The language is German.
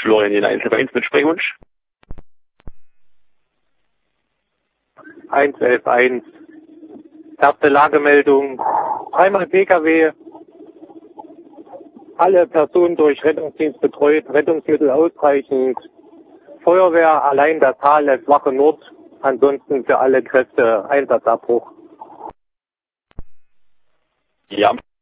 Florian in 111 mit Sprechwunsch. 111.1. Erste Lagemeldung. Einmal PKW. Alle Personen durch Rettungsdienst betreut. Rettungsmittel ausreichend. Feuerwehr allein das Halles, Wache Nord. Ansonsten für alle Kräfte Einsatzabbruch. Ja.